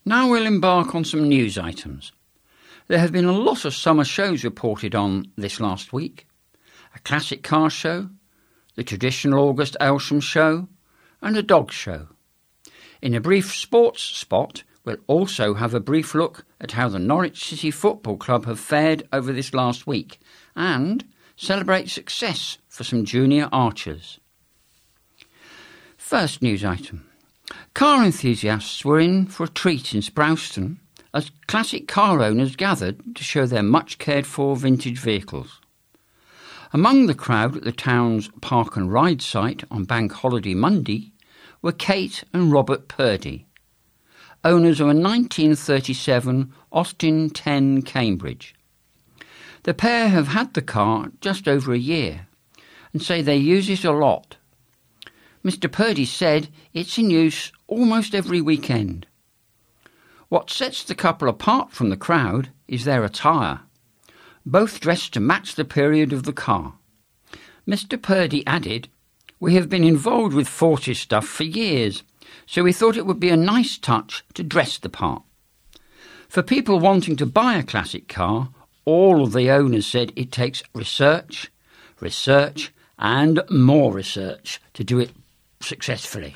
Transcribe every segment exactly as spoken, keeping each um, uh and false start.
Now we'll embark on some news items. There have been a lot of summer shows reported on this last week. A classic car show, the traditional August Aylsham show, and a dog show. In a brief sports spot, we'll also have a brief look at how the Norwich City Football Club have fared over this last week and celebrate success for some junior archers. First news item. Car enthusiasts were in for a treat in Sprowston as classic car owners gathered to show their much cared for vintage vehicles. Among the crowd at the town's Park and Ride site on Bank Holiday Monday were Kate and Robert Purdy, owners of a nineteen thirty-seven Austin ten Cambridge. The pair have had the car just over a year and say they use it a lot. Mister Purdy said it's in use almost every weekend. What sets the couple apart from the crowd is their attire, both dressed to match the period of the car. Mister Purdy added, "We have been involved with forties stuff for years, so we thought it would be a nice touch to dress the part." For people wanting to buy a classic car, all of the owners said it takes research, research and more research to do it successfully.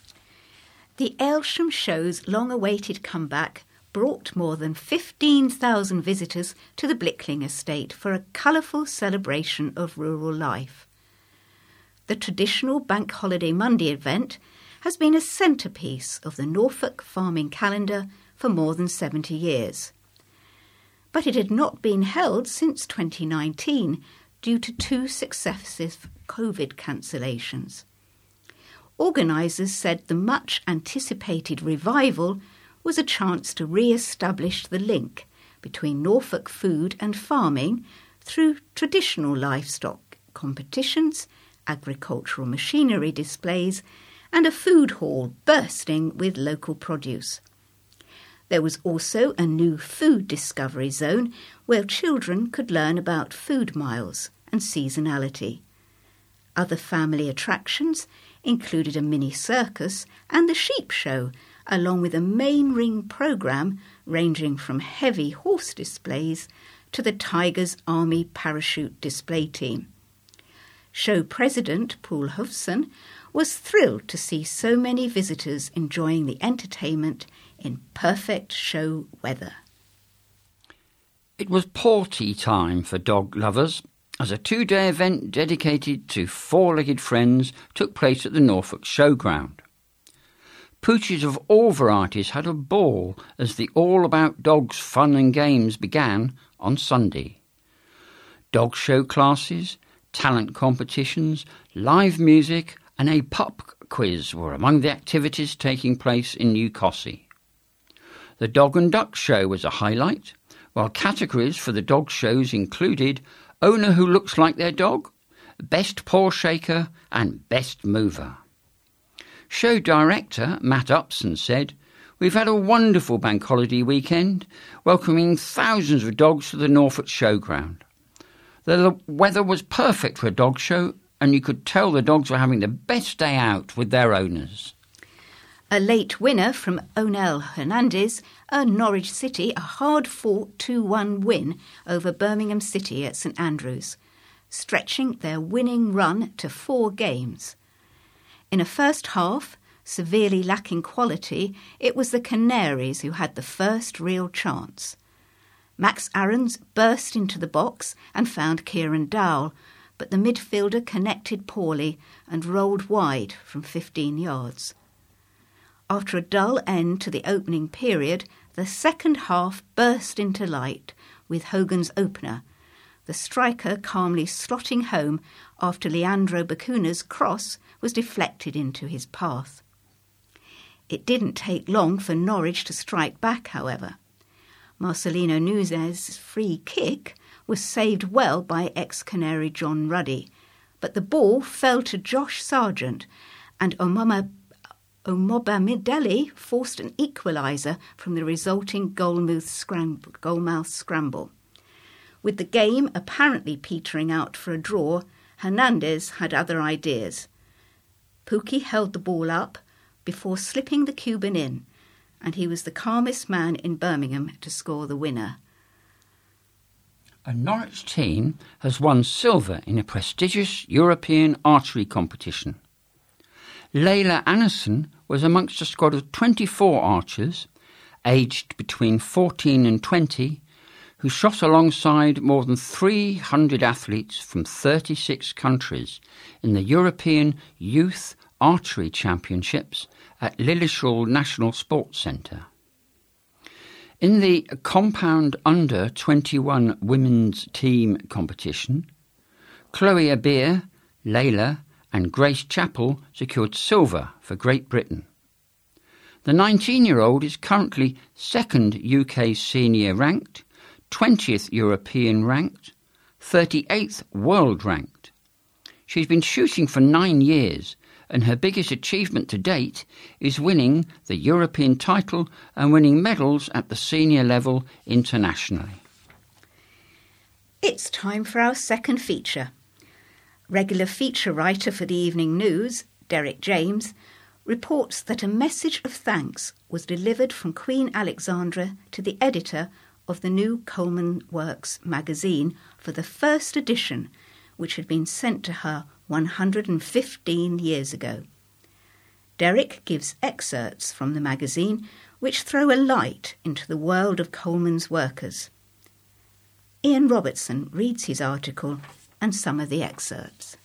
The Aylsham show's long-awaited comeback brought more than fifteen thousand visitors to the Blickling estate for a colourful celebration of rural life. The traditional Bank Holiday Monday event has been a centrepiece of the Norfolk farming calendar for more than seventy years. But it had not been held since twenty nineteen due to two successive COVID cancellations. Organisers said the much-anticipated revival was a chance to re-establish the link between Norfolk food and farming through traditional livestock competitions, agricultural machinery displays, and a food hall bursting with local produce. There was also a new food discovery zone where children could learn about food miles and seasonality. Other family attractions included a mini circus and the sheep show, along with a main ring programme ranging from heavy horse displays to the Tigers Army parachute display team. Show president Paul Hufson was thrilled to see so many visitors enjoying the entertainment in perfect show weather. It was party time for dog lovers, as a two-day event dedicated to four-legged friends took place at the Norfolk Showground. Pooches of all varieties had a ball as the All About Dogs fun and games began on Sunday. Dog show classes, talent competitions, live music and a pup quiz were among the activities taking place in New Cossey. The Dog and Duck Show was a highlight, while categories for the dog shows included Owner Who Looks Like Their Dog, Best Paw Shaker and Best Mover. Show director Matt Upson said, "We've had a wonderful bank holiday weekend, welcoming thousands of dogs to the Norfolk Showground. The weather was perfect for a dog show, and you could tell the dogs were having the best day out with their owners." A late winner from Onel Hernandez earned Norwich City a hard-fought two one win over Birmingham City at St Andrews, stretching their winning run to four games. In a first half, severely lacking quality, it was the Canaries who had the first real chance. Max Aarons burst into the box and found Kieran Dowell, but the midfielder connected poorly and rolled wide from fifteen yards. After a dull end to the opening period, the second half burst into light with Hogan's opener, the striker calmly slotting home after Leandro Bacuna's cross was deflected into his path. It didn't take long for Norwich to strike back, however. Marcelino Nunez's free kick was saved well by ex-Canary John Ruddy, but the ball fell to Josh Sargent and Omama Omobamidele forced an equaliser from the resulting goalmouth scramble, goalmouth scramble. With the game apparently petering out for a draw, Hernandez had other ideas. Pookie held the ball up before slipping the Cuban in, and he was the calmest man in Birmingham to score the winner. A Norwich team has won silver in a prestigious European archery competition. Leila Anderson was amongst a squad of twenty-four archers, aged between fourteen and twenty, who shot alongside more than three hundred athletes from thirty-six countries in the European Youth Archery Championships at Lilleshall National Sports Centre. In the compound under twenty-one women's team competition, Chloe Abir, Leila and Grace Chappell secured silver for Great Britain. The nineteen-year-old is currently second U K senior ranked, twentieth European ranked, thirty-eighth world ranked. She's been shooting for nine years, and her biggest achievement to date is winning the European title and winning medals at the senior level internationally. It's time for our second feature. Regular feature writer for the Evening News, Derek James, reports that a message of thanks was delivered from Queen Alexandra to the editor of the new Coleman Works magazine for the first edition, which had been sent to her one hundred fifteen years ago. Derek gives excerpts from the magazine which throw a light into the world of Coleman's workers. Ian Robertson reads his article and some of the excerpts.